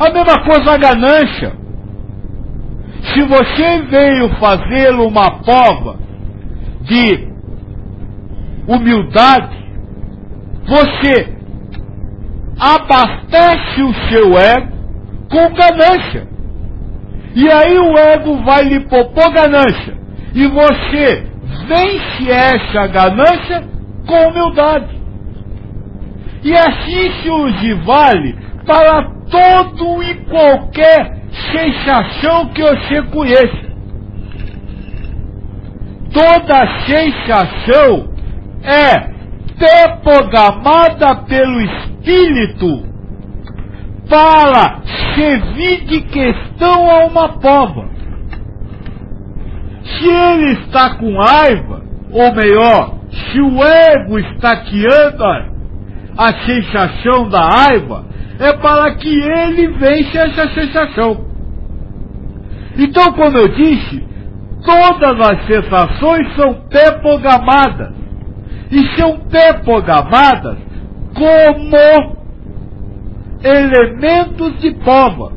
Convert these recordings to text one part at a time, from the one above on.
A mesma coisa a ganância. Se você veio fazer uma prova de humildade, você abastece o seu ego com ganância. E aí o ego vai lhe propor ganância. E você vence essa ganância com humildade. E assim se os vale para todo e qualquer sensação que você conheça. Toda sensação é pré-programada pelo espírito para servir de questão a uma prova. Se ele está com raiva, ou melhor, se o ego está criando a sensação da raiva, é para que ele vença essa sensação. Então, como eu disse, todas as sensações são pré-programadas. E são pré-programadas como elementos de prova.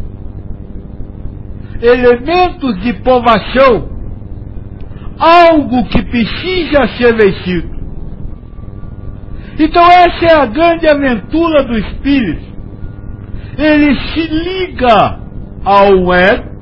Elementos de provação. Algo que precisa ser vencido. Então essa é a grande aventura do espírito. Ele se liga ao ego.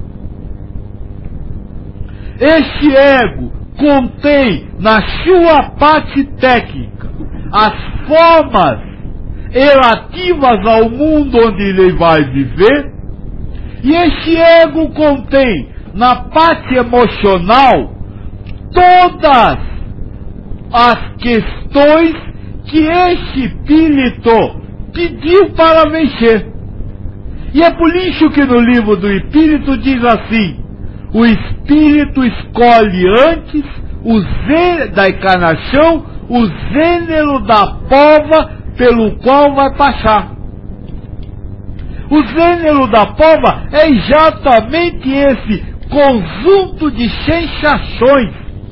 Esse ego contém na sua parte técnica as formas relativas ao mundo onde ele vai viver. E esse ego contém na parte emocional todas as questões que esse espírito pediu para vencer. E é por isso que no livro do Espírito diz assim: o espírito escolhe antes da encarnação o gênero da prova pelo qual vai passar. O gênero da prova é exatamente esse conjunto de sensações: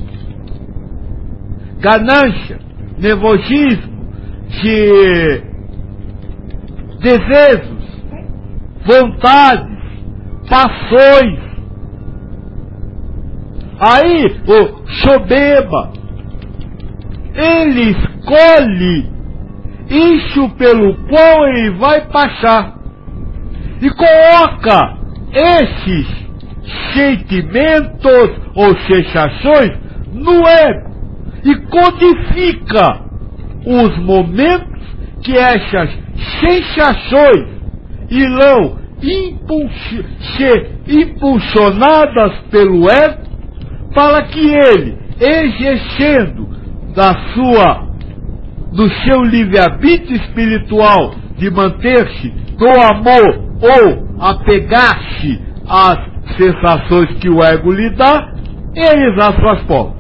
ganância, nervosismo, de desejos, vontades, paixões. Aí o soberba, ele escolhe isso pelo qual ele vai passar e coloca esses sentimentos ou sensações no ego e codifica os momentos que essas sensações irão ser impulsionadas pelo ego para que ele, exercendo do seu livre-arbítrio espiritual de manter-se no amor ou apegar-se às sensações que o ego lhe dá, realizar suas provas.